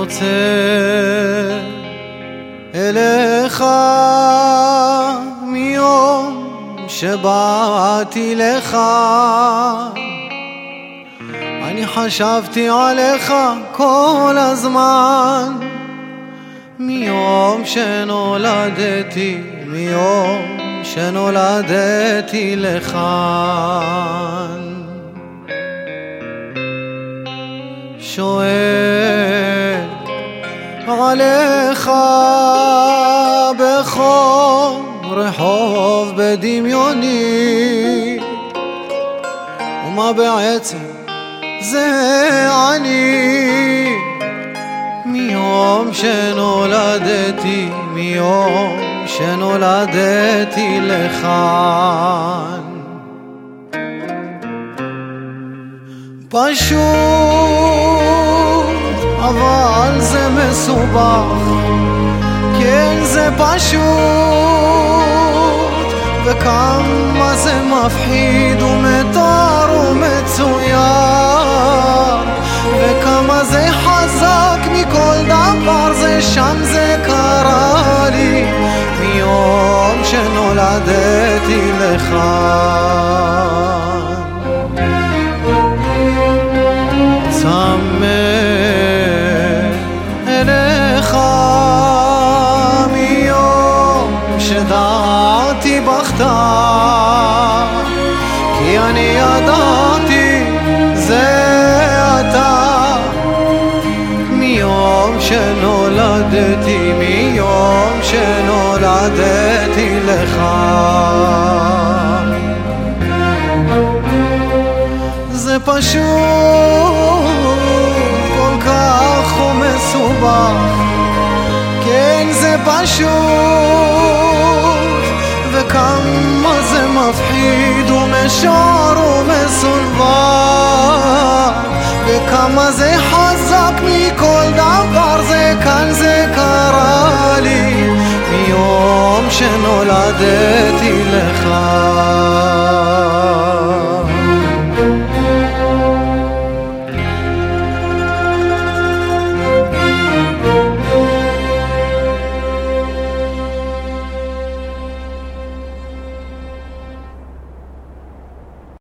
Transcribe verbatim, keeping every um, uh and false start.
יוצא אליך מיום שבאתי לך. אני חשבתי עליך כל הזמן, מיום שנולדתי, מיום שנולדתי לכאן. שואל עליך בכל רחוב בדמיוני, ומה בעצם זה אני, מיום שנולדתי, מיום שנולדתי לכאן. פשוט אבל זה מסובך, כן זה פשוט, וכמה זה מפחיד ומתואר ומצוין, וכמה זה חזק מכל דבר, זה שם זה קרה לי מיום שנולדתי לכאן. צמא אליך מיום שדעתי בכתה, כי אני ידעתי זה אתה, מיום שנולדתי, מיום שנולדתי לך. זה פשוט כל כך ומסובך, כן זה פשוט, וכמה זה מפחיד ומשור ומסונבר, וכמה זה חזק מכל דבר, זה כאן זה קרה לי מיום שנולדתי לך.